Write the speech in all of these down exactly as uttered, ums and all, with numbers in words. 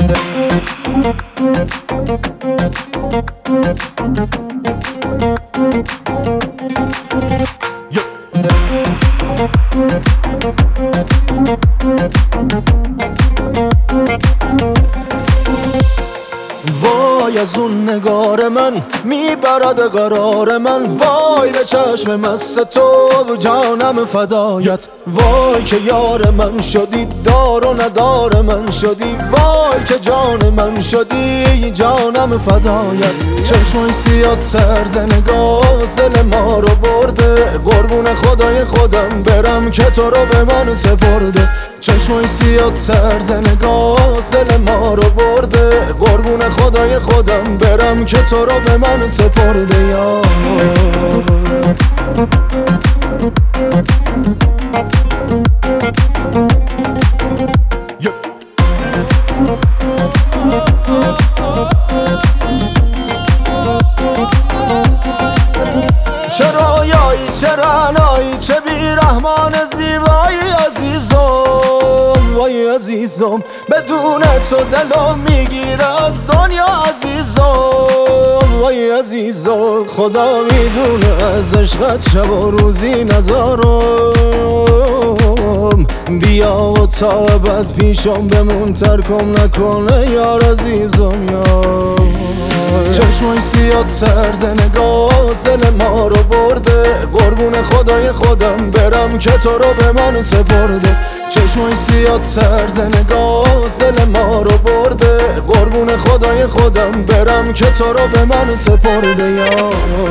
وای از اون نگار من میبرد قرار من، وای به چشم مست تو و جانم فدایت. وای که یار من شدی، دار و ندار من شدی، وای که جان من شدی، جانم فدایت. چشمای سیاد سرز نگاه دل ما رو برده، قربون خدای خودم برم که تو رو به من سپرده. چشمای سیاد سرز نگاه دل ما رو برده، قربون خدای خودم برم که تو رو به من سپرده. یا چه رویایی چه رعنایی چه بیرحمان زیبایی عزیزم، وای عزیزم بدون تو دلم میگیره از دنیا عزیزم، وای عزیزم خدا میدونه از عشقت شب و روزی ندارم. بیا و تا ابد پیشم بمون، ترکم نکنه یار عزیزم. یا چشمای سیاد سرز نگاه دل ما رو برده، قربون خدای خودم برم که تو رو به من سپرده. چشمای سیاد سرز نگاه دل ما رو برده، قربون خدای خودم برم که تو رو به من سپرده. یا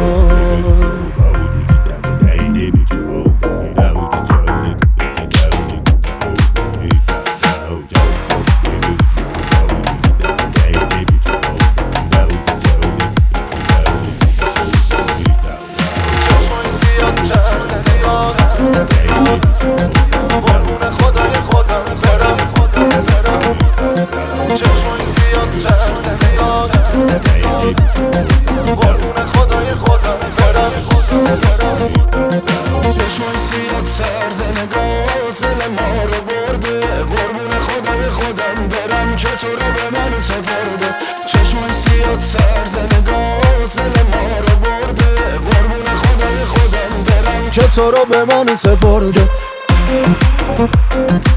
چشمای سیاد سرز نگاه دل ما رو برده، قربون خدای خودم برم که تو رو به من سپرده. چشمای سیاد سرز نگاه دل ما رو برده، قربون خدای خودم برم که تو رو به من سپرده.